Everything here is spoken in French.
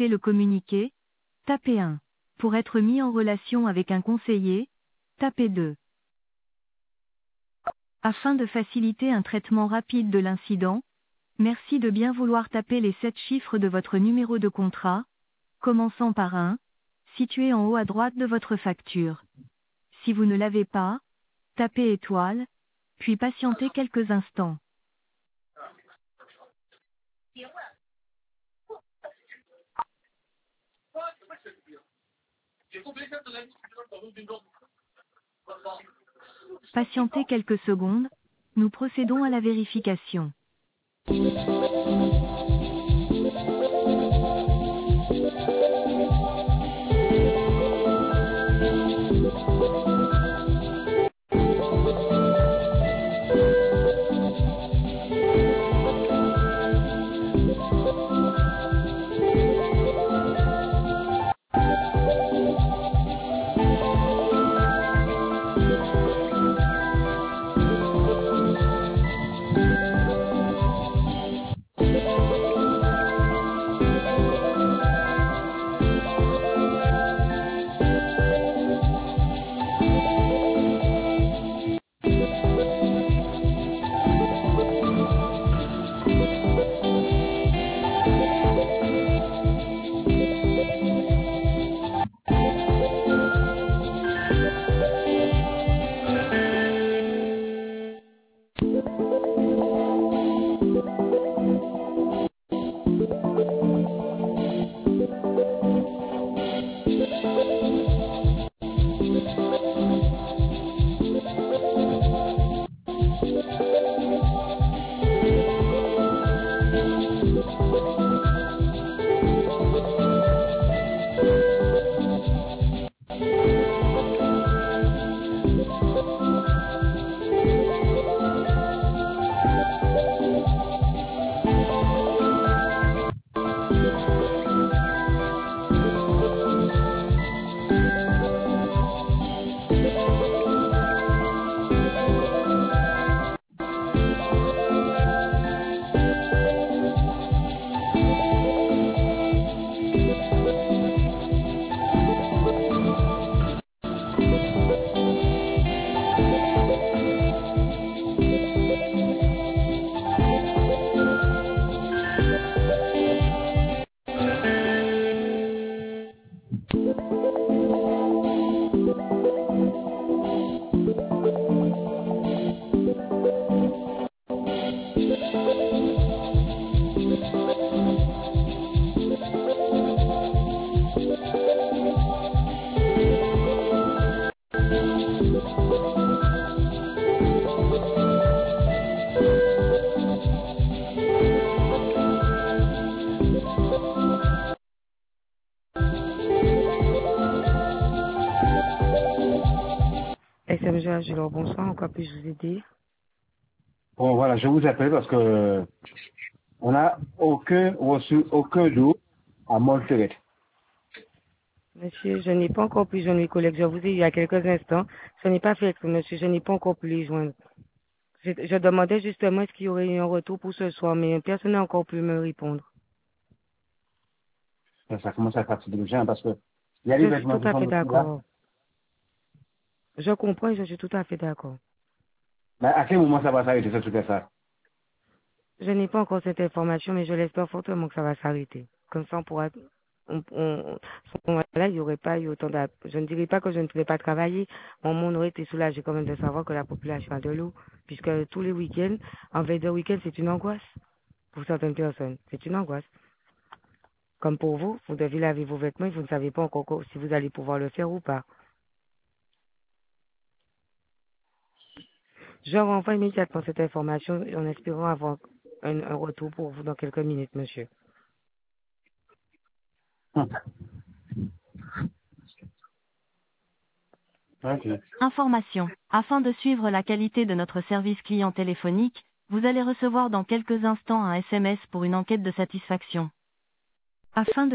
souhaitez le communiquer, tapez 1. Pour être mis en relation avec un conseiller, tapez 2. Afin de faciliter un traitement rapide de l'incident, merci de bien vouloir taper les 7 chiffres de votre numéro de contrat, commençant par 1, situé en haut à droite de votre facture. Si vous ne l'avez pas, tapez étoile, puis patientez quelques instants. Patientez quelques secondes, nous procédons à la vérification. SMG Agilor, bonsoir, en quoi puis-je vous aider? Bon, voilà, je vous appelle parce que on n'a reçu aucun dos à Montserrat. Monsieur, je n'ai pas encore pu joindre mes collègues. Je vous ai dit il y a quelques instants. Ce n'est pas fait, monsieur. Je n'ai pas encore pu les joindre. Je demandais justement est-ce qu'il y aurait eu un retour pour ce soir, mais personne n'a encore pu me répondre. Ça commence à fatiguer les gens parce que il y a des Je suis vêtements tout qui à sont fait aussi là. d'accord. Je comprends et je suis tout à fait d'accord. Mais à quel moment ça va s'arrêter, ce truc-là? Je n'ai pas encore cette information, mais je l'espère fortement que ça va s'arrêter. Comme ça, on pourra, à ce moment-là, il n'y aurait pas eu autant je ne dirais pas que je ne pourrais pas travailler. Mon monde aurait été soulagé quand même de savoir que la population a de l'eau, puisque tous les week-ends, en veille de week-end, c'est une angoisse. Pour certaines personnes, c'est une angoisse. Comme pour vous, vous devez laver vos vêtements et vous ne savez pas encore si vous allez pouvoir le faire ou pas. Je renvoie immédiatement cette information en espérant avoir un retour pour vous dans quelques minutes, monsieur. Ok. Information. Afin de suivre la qualité de notre service client téléphonique, vous allez recevoir dans quelques instants un SMS pour une enquête de satisfaction. Afin de